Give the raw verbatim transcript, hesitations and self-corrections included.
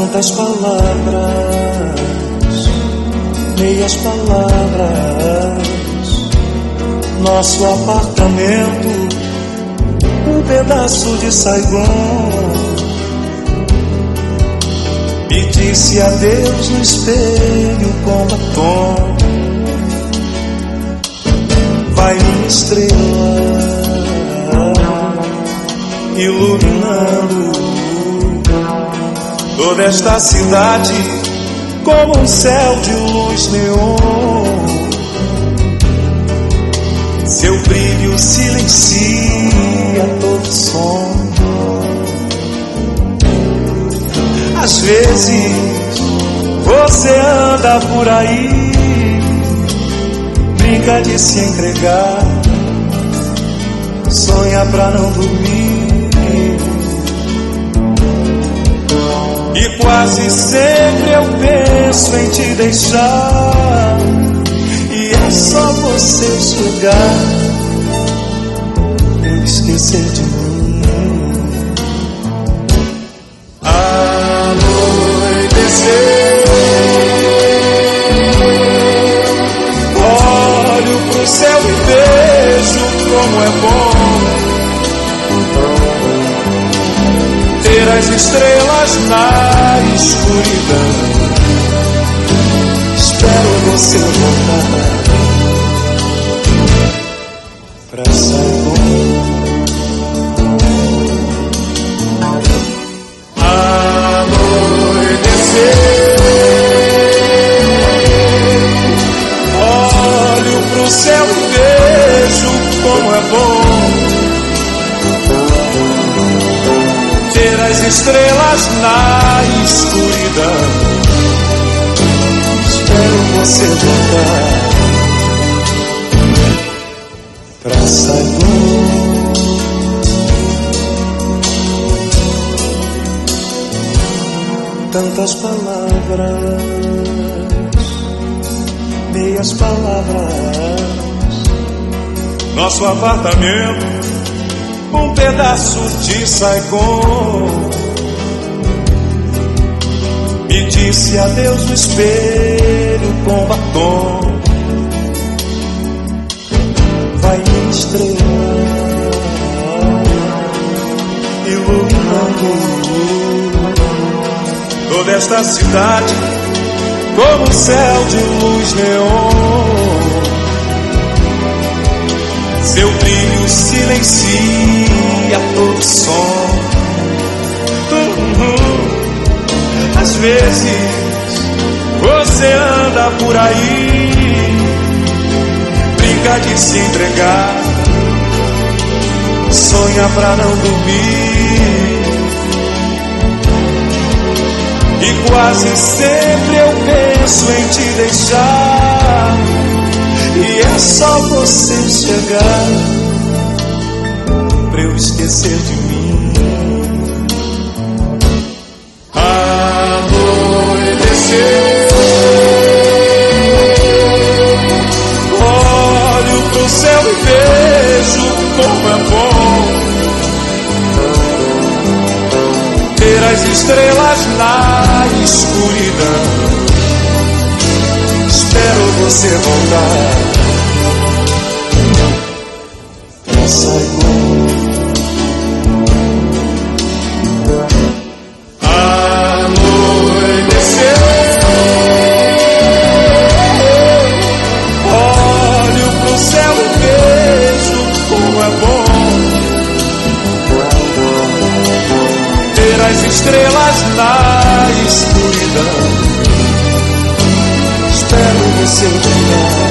Tantas palavras, meias palavras. Nosso apartamento, um pedaço de Saigon. Me disse adeus no espelho com batom. Vai minha estrela, iluminando toda esta cidade como um céu de luz neon. Seu brilho silencia todo som. Às vezes você anda por aí, brinca de se entregar, sonha pra não dormir. E quase sempre eu penso em te deixar, e é só você chegar e esquecer de mim. Anoitecer, olho pro céu e vejo como é bom ter as estrelas na escuridão. Espero você voltar pra Saigon. Anoitecer, olho pro céu e vejo como é bom ter as estrelas na escuridão. Espero você voltar pra Saigon. Tantas palavras, meias palavras. Nosso apartamento, um pedaço de Saigon. Me disse adeus no espelho com batom. Vai minha estrela, iluminando toda esta cidade como um céu de luz neon. Seu brilho silencia todo som. Uhum. Às vezes você anda por aí, brinca de se entregar, sonha pra não dormir. E quase sempre eu penso em te deixar, e é só você chegar pra eu esquecer de mim. Anoitecer, olho pro céu e vejo como é bom ter as estrelas na escuridão. Espero você voltar pra Saigon. Anoitecer, olho pro céu e vejo como é bom ter as estrelas na escuridão. Espero você voltar